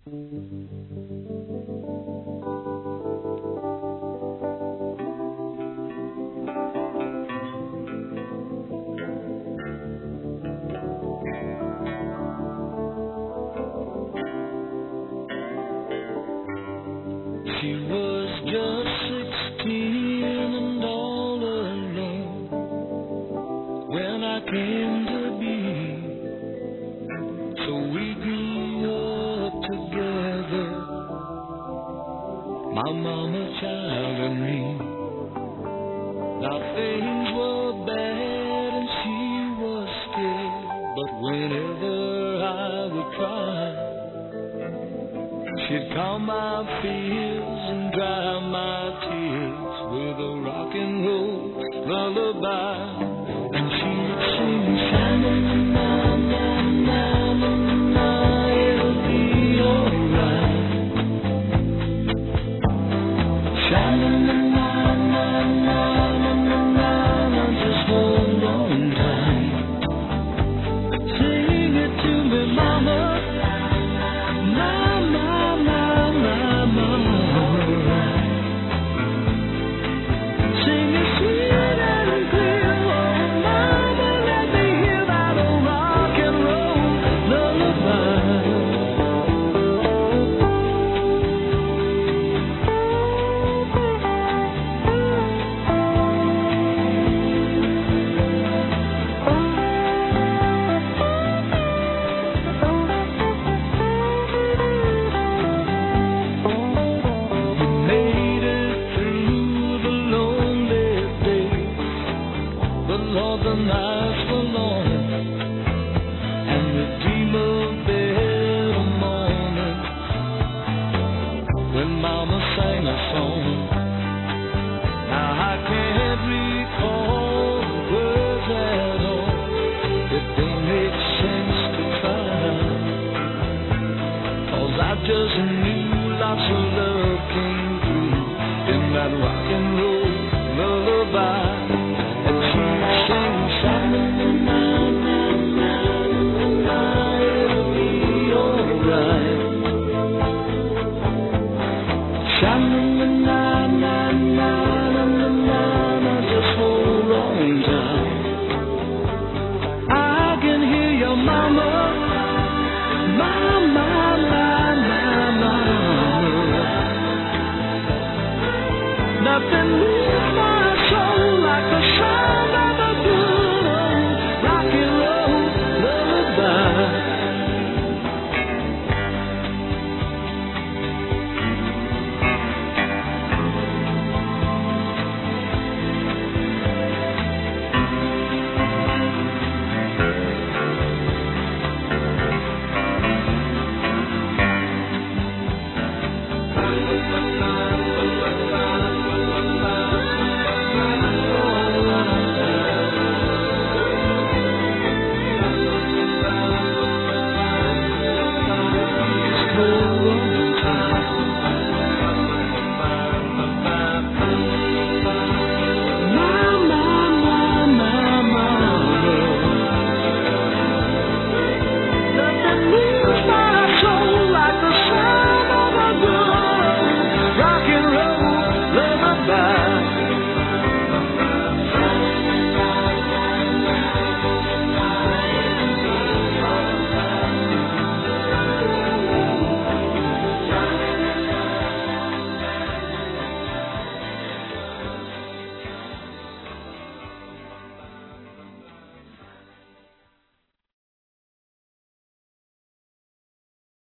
She was just 16 and all alone when I came to be. So we grew up together, my mama, child, and me. Now things were bad and she was scared, but whenever I would cry, she'd calm my fears and dry my tears with a rock and roll lullaby. And she'd sing, Sha-na-na-na-na-na-na, it'll be alright. Sha-na-na-na-na-na-na-na, just hold on tight. Sing it to me, mama. Lord, the nights were long, and the dreamer bed a morning when Mama sang a song. Now I can't recall the words at all, if they make sense to try, 'cause I just knew lots of love came through in that rock and roll lullaby.